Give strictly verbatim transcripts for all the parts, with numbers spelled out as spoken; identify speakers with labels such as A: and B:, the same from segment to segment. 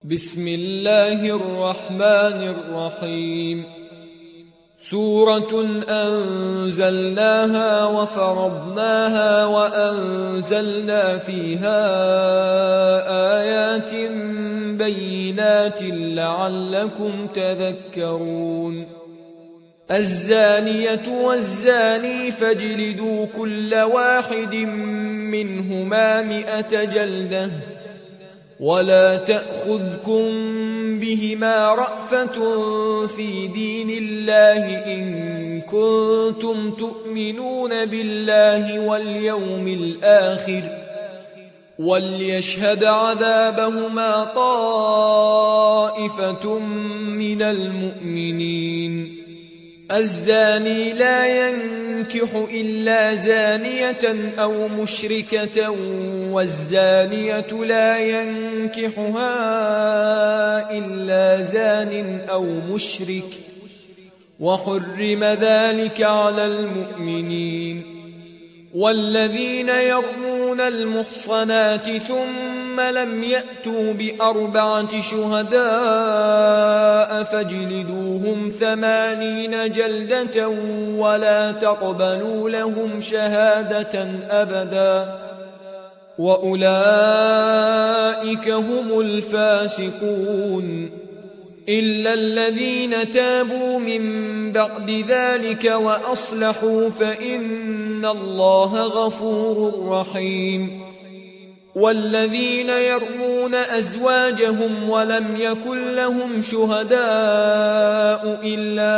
A: بسم الله الرحمن الرحيم. سورة أنزلناها وفرضناها وأنزلنا فيها آيات بينات لعلكم تذكرون. الزانية والزاني فاجلدوا كل واحد منهما مئة جلدة ولا تأخذكم بهما رأفة في دين الله إن كنتم تؤمنون بالله واليوم الآخر وليشهد عذابهما طائفة من المؤمنين. الزاني لا ينكح إلا زانية أو مشركة والزانية لا ينكحها إلا زان أو مشرك وحرم ذلك على المؤمنين. والذين يرمون المحصنات ثم لم يأتوا بأربعة شهداء فاجلدوهم ثمانين جلدة ولا تقبلوا لهم شهادة أبدا وأولئك هم الفاسقون. إلا الذين تابوا من بعد ذلك وأصلحوا فإن الله غفور رحيم. والذين يرمون أزواجهم ولم يكن لهم شهداء إلا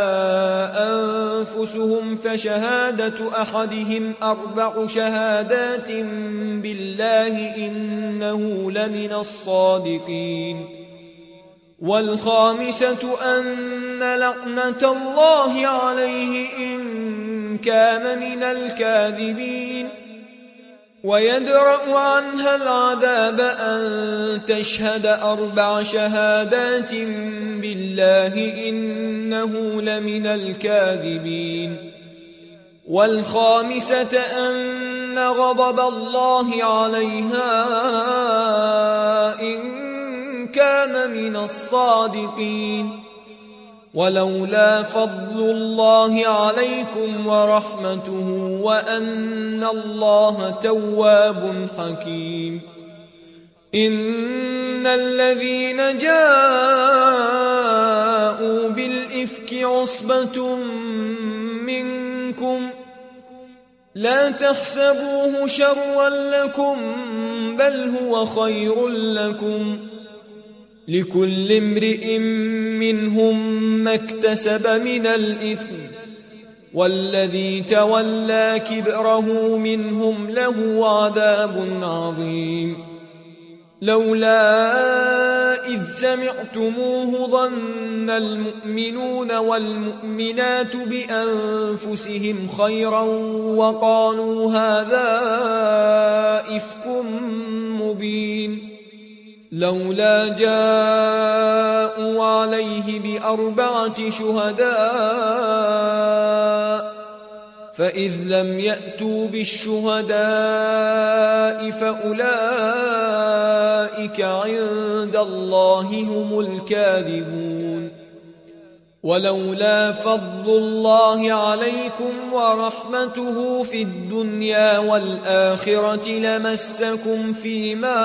A: أنفسهم فشهادة أحدهم أربع شهادات بالله إنه لمن الصادقين. والخامسة أن لعنة الله عليه إن كان من الكاذبين. ويدرأ عنها العذاب أن تشهد أربع شهادات بالله إنه لمن الكاذبين. والخامسة أن غضب الله عليها إن كان من الصادقين. ولولا فضل الله عليكم ورحمته وأن الله تواب حكيم. إن الذين جاءوا بالإفك عصبة منكم لا تحسبوه شرا لكم بل هو خير لكم لكل امرئ منهم ما اكتسب من الإثم والذي تولى كبره منهم له عذاب عظيم. لولا إذ سمعتموه ظن المؤمنون والمؤمنات بأنفسهم خيرا وقالوا هذا إفك مبين. لولا جاءوا عليه بأربعة شهداء فإذ لم يأتوا بالشهداء فأولئك عند الله هم الكاذبون. ولولا فضل الله عليكم ورحمته في الدنيا والآخرة لمسكم فيما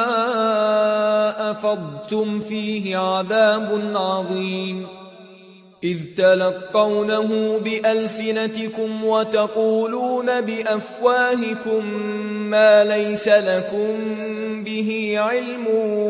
A: أفضتم فيه عذاب عظيم. إذ تلقونه بألسنتكم وتقولون بأفواهكم ما ليس لكم به علم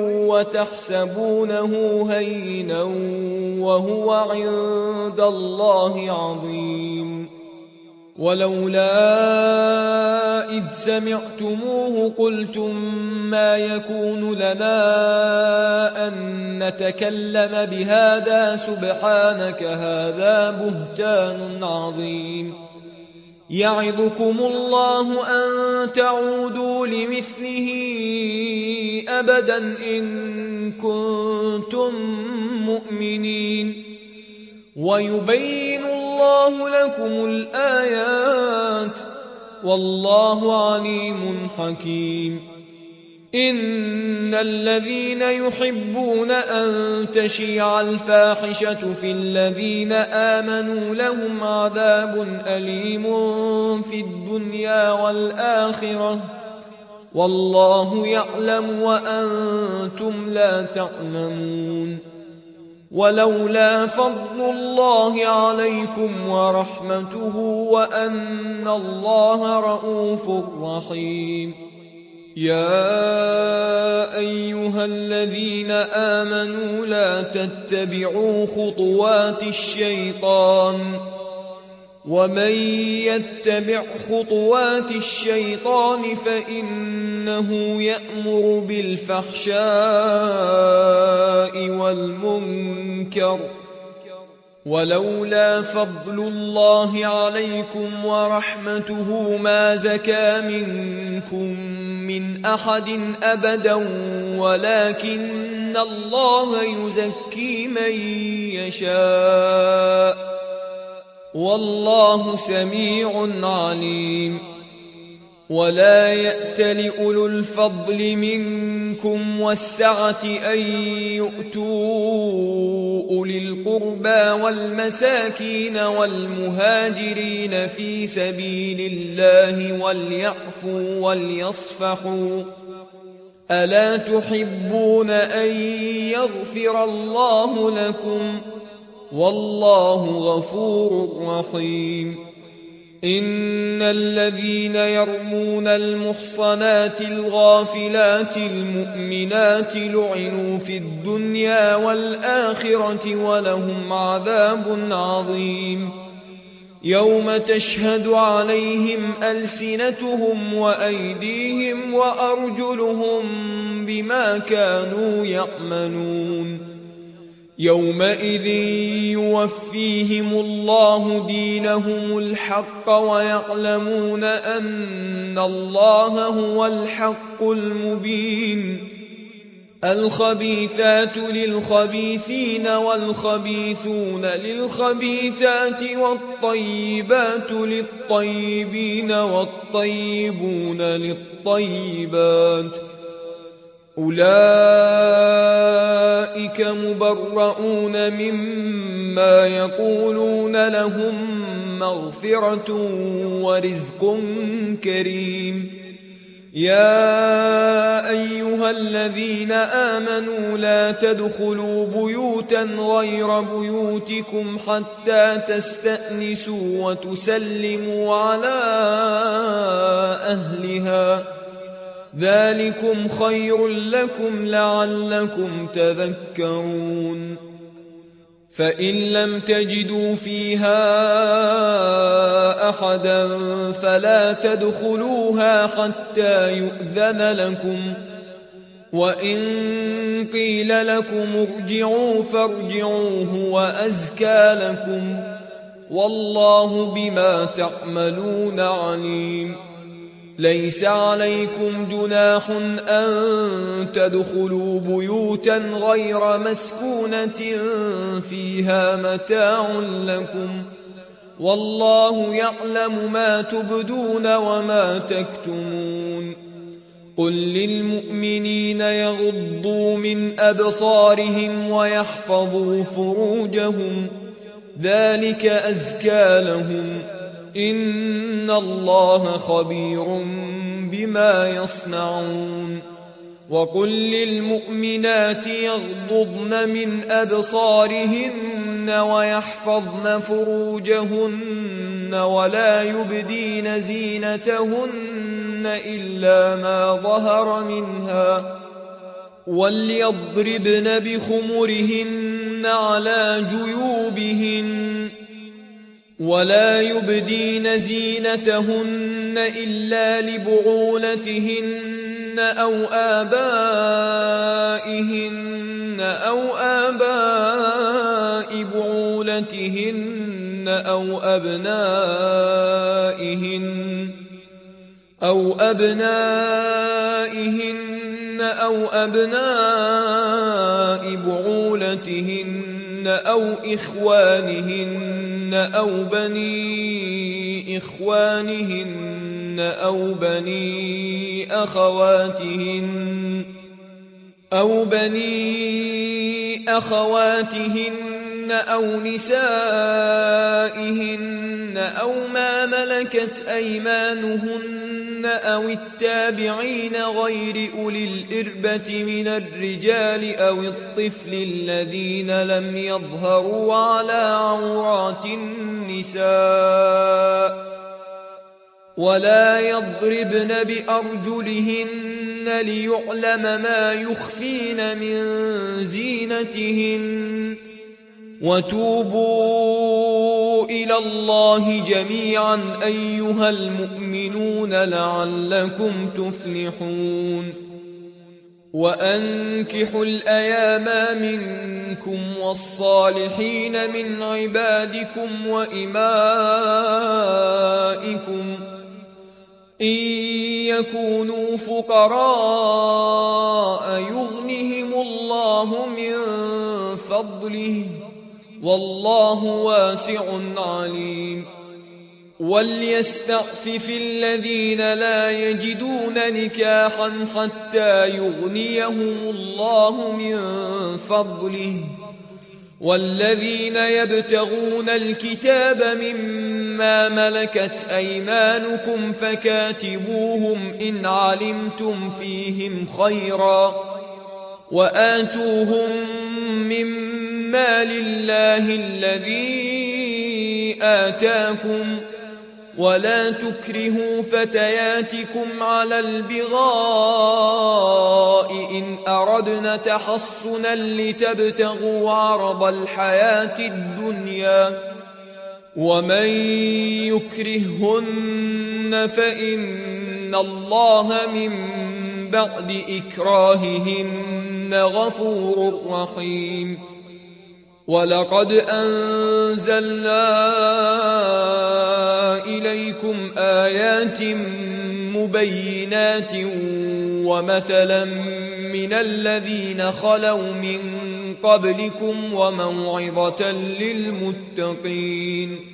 A: وتحسبونه هينا وهو عند الله عظيم. ولولا إذ سمعتموه قلتم ما يكون لنا أن نتكلم بهذا سبحانك هذا بهتان عظيم. يعظكم الله أن تعودوا لمثله أبدا إن كنتم مؤمنين. ويبين الله لكم الآيات والله عليم حكيم. إن الذين يحبون أن تشيع الفاحشة في الذين آمنوا لهم عذاب أليم في الدنيا والآخرة والله يعلم وأنتم لا تعلمون. ولولا فضل الله عليكم ورحمته وأن الله رءوف رحيم. يا أيها الذين آمنوا لا تتبعوا خطوات الشيطان ومن يتبع خطوات الشيطان فإنه يأمر بالفحشاء والمنكر ولولا فضل الله عليكم ورحمته ما زكى منكم من أحد أبدا ولكن الله يزكي من يشاء والله سميع عليم. ولا يأتل أولو الفضل منكم والسعة أن يؤتوا أولي القربى والمساكين والمهاجرين في سبيل الله وليعفوا وليصفحوا ألا تحبون أن يغفر الله لكم والله غفور رحيم. إن الذين يرمون المحصنات الغافلات المؤمنات لعنوا في الدنيا والآخرة ولهم عذاب عظيم. يوم تشهد عليهم ألسنتهم وأيديهم وأرجلهم بما كانوا يعملون. يومئذ يوفيهم الله دينهم الحق ويعلمون أن الله هو الحق المبين. الخبيثات للخبيثين والخبيثون للخبيثات والطيبات للطيبين والطيبون للطيبات أولئك مبرؤون مما يقولون لهم مغفرة ورزق كريم. يا أيها الذين آمنوا لا تدخلوا بيوتا غير بيوتكم حتى تستأنسوا وتسلموا على أهلها ذلكم خير لكم لعلكم تذكرون. فإن لم تجدوا فيها أحدا فلا تدخلوها حتى يؤذن لكم وإن قيل لكم ارجعوا فارجعوا هو أزكى لكم والله بما تعملون عليم. ليس عليكم جناح أن تدخلوا بيوتا غير مسكونة فيها متاع لكم والله يعلم ما تبدون وما تكتمون. قل للمؤمنين يغضوا من أبصارهم ويحفظوا فروجهم ذلك أزكى لهم إن الله خبير بما يصنعون. وقل للمؤمنات يغضضن من أبصارهن ويحفظن فروجهن ولا يبدين زينتهن إلا ما ظهر منها وليضربن بخمرهن على جيوبهن ولا يبدين زينتهن إلا لبعولتهن أو آبائهن أو آباء بعولتهن أو أبنائهن أو أبنائهن أو أبناء بعولتهن أو إخوانهن أو بني إخوانهن أو بني أخواتهن أو بني أخواتهن أو نسائهن أو ما ملكت أيمانهن أو التابعين غير أولي الإربة من الرجال أو الطفل الذين لم يظهروا على عورات النساء ولا يضربن بأرجلهن ليعلم ما يخفين من زينتهن وتوبوا إلى الله جميعا أيها المؤمنون لعلكم تفلحون وأنكحوا الأيام منكم والصالحين من عبادكم وإمائكم إن يكونوا فقراء يغنهم الله من فضله والله واسع عليم وليستعفف الذين لا يجدون نكاحا حتى يغنيهم الله من فضله والذين يبتغون الكتاب مما ملكت أيمانكم فكاتبوهم إن علمتم فيهم خيرا وآتوهم مما لله الذي آتاكم ولا تكرهوا فتياتكم على البغاء إن أردنا تحصنا لتبتغوا عرض الحياة الدنيا ومن يكرههن فإن الله من بعد إكراههن غفور رحيم ولقد أنزلنا إليكم آيات مبينات ومثلا من الذين خلوا من قبلكم وموعظة للمتقين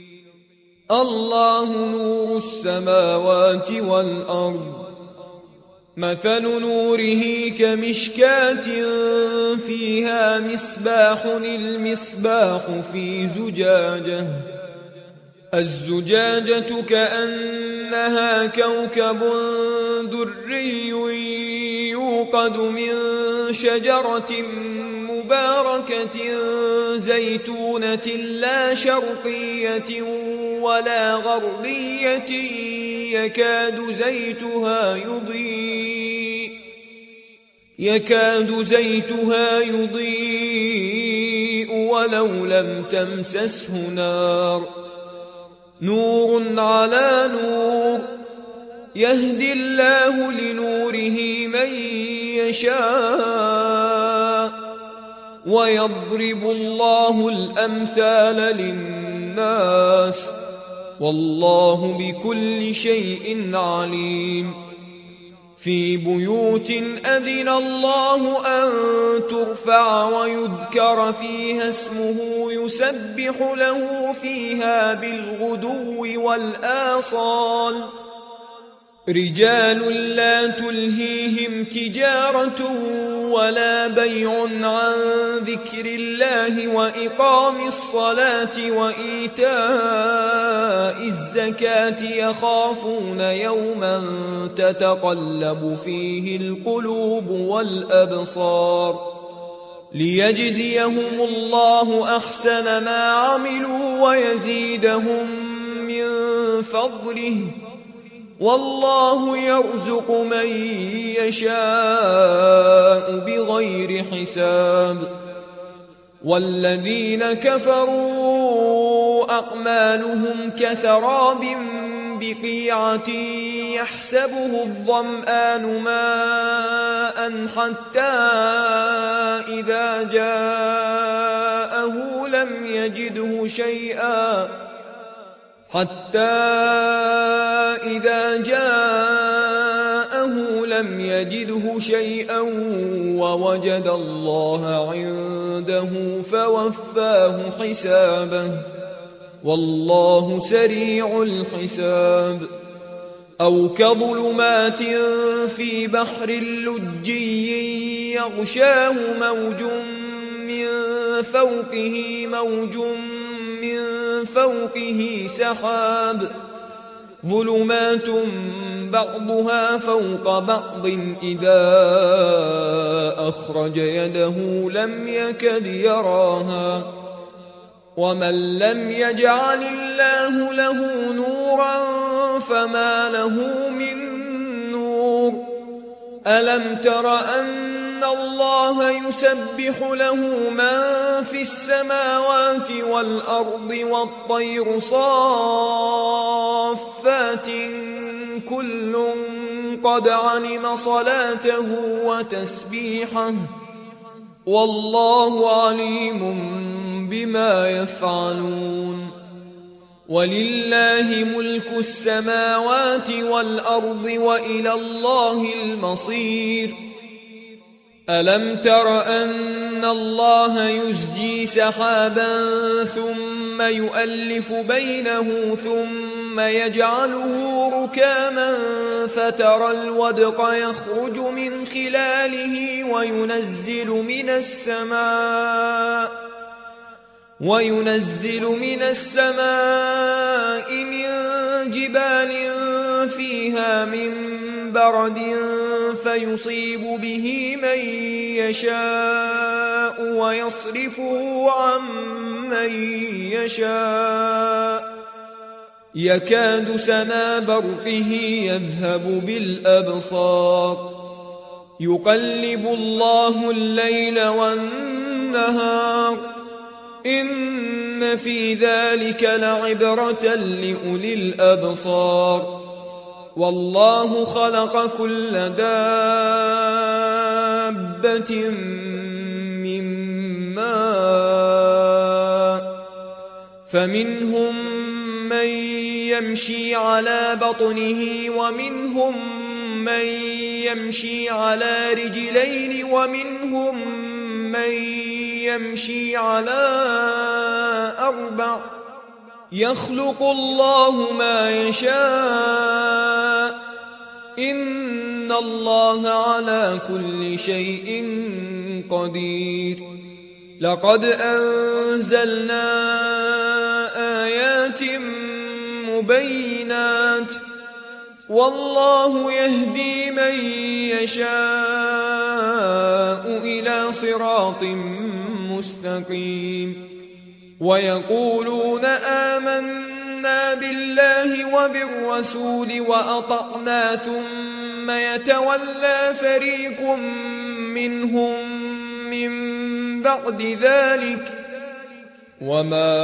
A: الله نور السماوات والأرض مثل نوره كمشكاة فيها مصباح المصباح في زجاجة الزجاجة كأنها كوكب دري يوقد من شجرة مباركة زيتونة لا شرقية ولا غربية يكاد زيتها يضيء يكاد زيتها يضيء ولو لم تمسسه نار نور على نور يهدي الله لنوره من يشاء ويضرب الله الأمثال للناس والله بكل شيء عليم في بيوت أذن الله أن ترفع ويذكر فيها اسمه يسبح له فيها بالغدو والآصال رجال لا تلهيهم تجارة ولا بيع عن ذكر الله وإقام الصلاة وإيتاء الزكاة يخافون يوما تتقلب فيه القلوب والأبصار ليجزيهم الله أحسن ما عملوا ويزيدهم من فضله والله يرزق من يشاء بغير حساب والذين كفروا أعمالهم كسراب بقيعة يحسبه الظمآن ماء حتى إذا جاءه لم يجده شيئا حتى إذا جاءه لم يجده شيئا ووجد الله عنده فوفاه حسابه والله سريع الحساب أو كظلمات في بحر لجي يغشاه موج من فوقه موج من فوقه سحاب ظلمات بعضها فوق بعض إذا أخرج يده لم يكد يراها ومن لم يجعل الله له نورا فما له من نور ألم تر أن الله يسبح له من في السماوات والأرض والطير صافات كل قد علم صلاته وتسبيحه والله عليم بما يفعلون ولله ملك السماوات والأرض وإلى الله المصير ألم تر أن الله يزجي سحابا ثم يؤلف بينه ثم يجعله ركاما فترى الودق يخرج من خلاله وينزل من السماء وينزل من السماء من جبال فيها من برد فيصيب به من يشاء ويصرفه عن من يشاء يكاد سنا برقه يذهب بالأبصار يقلب الله الليل والنهار إن في ذلك لعبرة لأولي الأبصار والله خلق كل دابة من ماء فمنهم من يمشي على بطنه ومنهم من يمشي على رجلين ومنهم من يمشي على أربع يخلق الله ما يشاء إن الله على كل شيء قدير لقد أنزلنا آيات مبينات والله يهدي من يشاء إلى صراط مستقيم ويقولون آمنا بالله وبالرسول وأطعنا ثم يتولى فريق منهم من بعد ذلك وما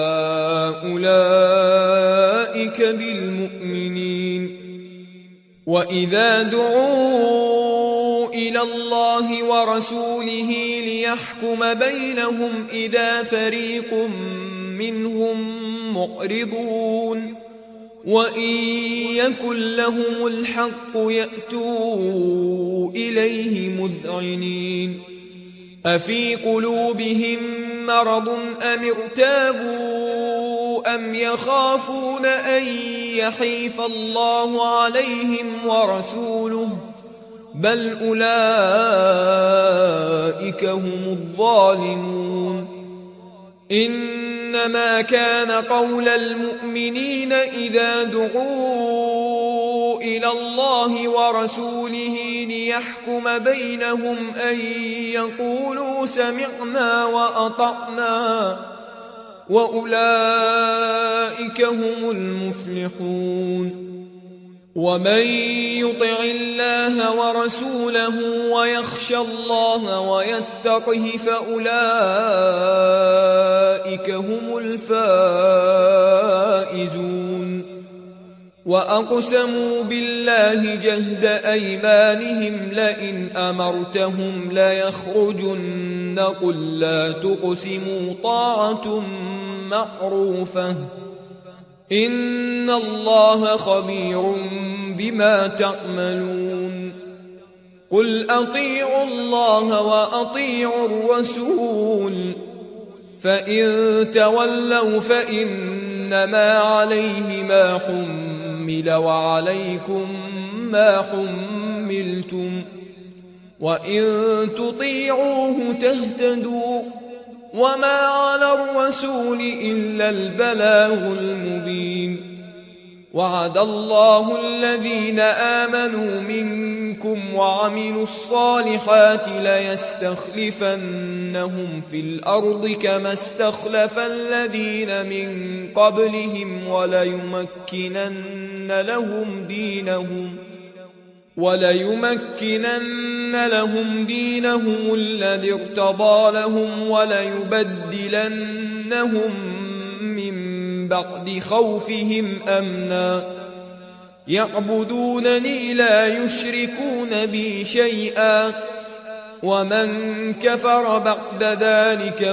A: أولئك بالمؤمنين وإذا دعوا إلى الله ورسوله ليحكم بينهم إذا فريق منهم معرضون وإن يكن لهم الحق يأتوا إليه مذعنين أفي قلوبهم مرض أم ارتابوا أم يخافون أن يحيف الله عليهم ورسوله بل أولئك هم الظالمون إنما كان قول المؤمنين إذا دعوا إلى الله ورسوله ليحكم بينهم أن يقولوا سمعنا وأطعنا وأولئك هم المفلحون ومن يطع الله ورسوله ويخشى الله ويتقه فأولئك هم الفائزون وأقسموا بالله جهد أيمانهم لئن أمرتهم ليخرجن قل لا تقسموا طاعة معروفة إن الله خبير بما تعملون قل أطيعوا الله وأطيعوا الرسول فإن تولوا فإنما عليه ما حمل يحمل وعليكم ما حملتم وإن تطيعوه تهتدوا وما على الرسول إلا البلاغ المبين. وعد الله الذين آمنوا منكم وعملوا الصالحات ليستخلفنهم في الأرض كما استخلف الذين من قبلهم وليمكنن لهم دينهم وليمكنن لهم دينهم الذي ارتضى لهم وليبدلنهم من بعد خوفهم أمنا يعبدونني لا يشركون بي شيئا ومن كفر بعد ذلك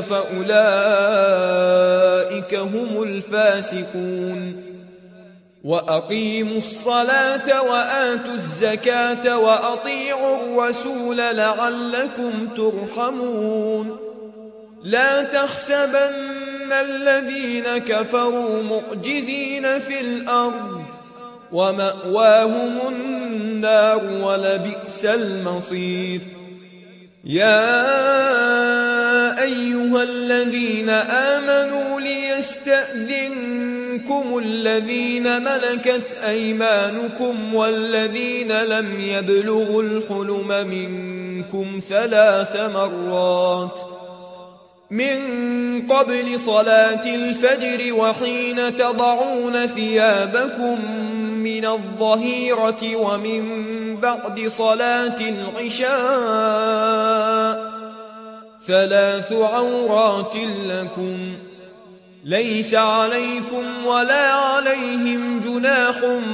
A: فأولئك هم الفاسقون. وأقيموا الصلاة وآتوا الزكاة وأطيعوا الرسول لعلكم ترحمون. لا تحسبن الذين كفروا معجزين في الأرض ومأواهم النار ولبئس المصير. يا أيها الذين آمنوا ليستأذنكم الذين ملكت أيمانكم والذين لم يبلغوا الحلم منكم ثلاث مرات من قبل صلاة الفجر وحين تضعون ثيابكم من الظهيرة ومن بعد صلاة العشاء ثلاث عورات لكم ليس عليكم ولا عليهم جناح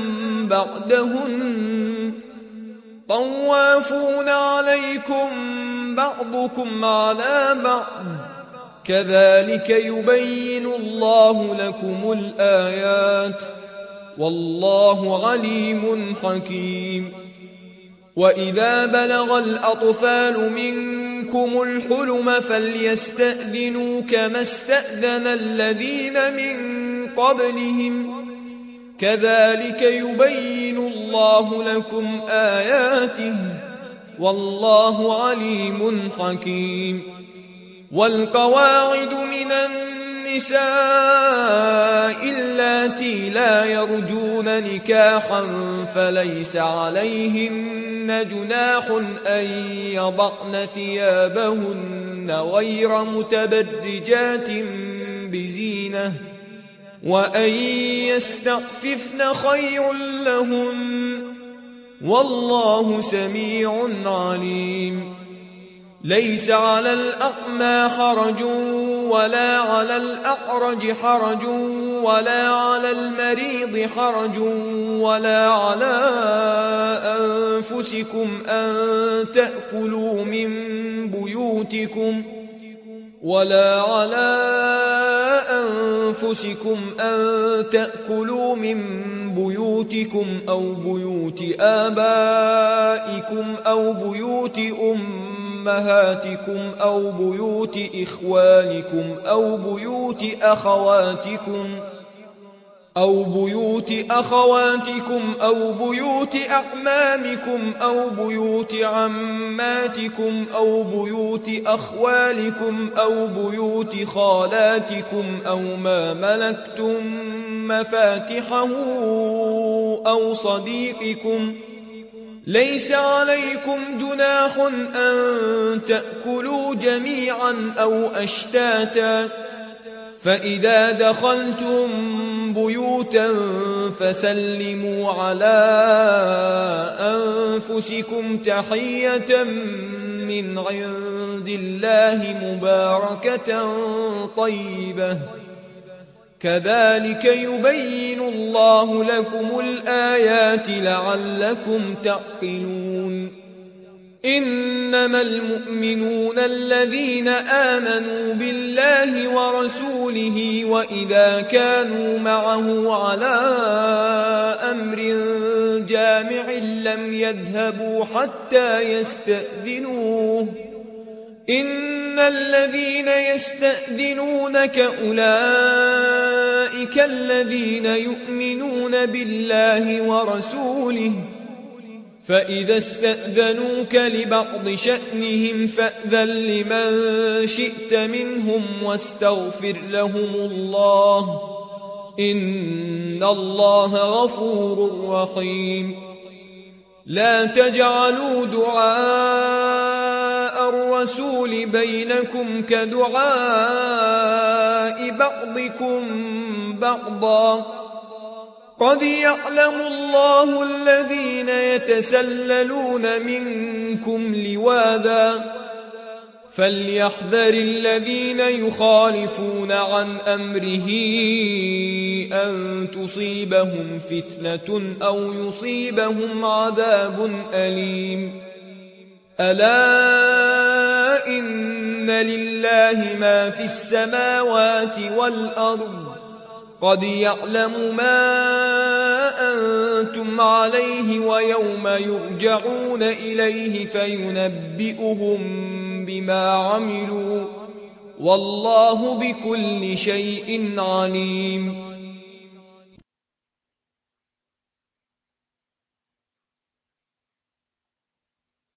A: بعدهن طوافون عليكم بعضكم على بعض كذلك يبين الله لكم الآيات والله عليم حكيم. وإذا بلغ الأطفال منكم الحلم فليستأذنوا كما استأذن الذين من قبلهم كذلك يبين الله لكم آياته والله عليم حكيم. والقواعد من النساء اللاتي لا يرجون نكاحا فليس عليهن جناح أن يضعن ثيابهن غير متبرجات بزينة وأن يستعففن خير لهن والله سميع عليم. ليس على الأعمى حرج ولا على الأعرج حرج ولا على المريض حرج ولا على أنفسكم أن تأكلوا من بيوتكم ولا على أنفسكم أن تأكلوا من بيوتكم أو بيوت آبائكم أو بيوت أمهاتكم أو بيوت إخوانكم أو بيوت أخواتكم أو بيوت أخواتكم أو بيوت أعمامكم أو بيوت عماتكم أو بيوت أخوالكم أو بيوت خالاتكم أو ما ملكتم مفاتحه أو صديقكم ليس عليكم جناح أن تأكلوا جميعا أو أشتاتا فإذا دخلتم بيوتا فسلموا على أنفسكم تحية من عند الله مباركة طيبة كذلك يبين الله لكم الآيات لعلكم تعقلون. إنما المؤمنون الذين آمنوا بالله ورسوله وإذا كانوا معه على أمر جامع لم يذهبوا حتى يستأذنوه إن الذين يستأذنونك أولئك أولئك الذين يؤمنون بالله ورسوله فإذا استأذنوك لبعض شأنهم فأذن لمن شئت منهم واستغفر لهم الله إن الله غفور رحيم لا تجعلوا دعاء الرسول بينكم كدعاء بعضكم بعضا قد يعلم الله الذين يتسللون منكم لواذا فليحذر الذين يخالفون عن أمره أن تصيبهم فتنة أو يصيبهم عذاب أليم ألا إن لله ما في السماوات والأرض قد يعلم ما أنتم عليه ويوم يرجعون إليه فينبئهم بما عملوا والله بكل شيء عليم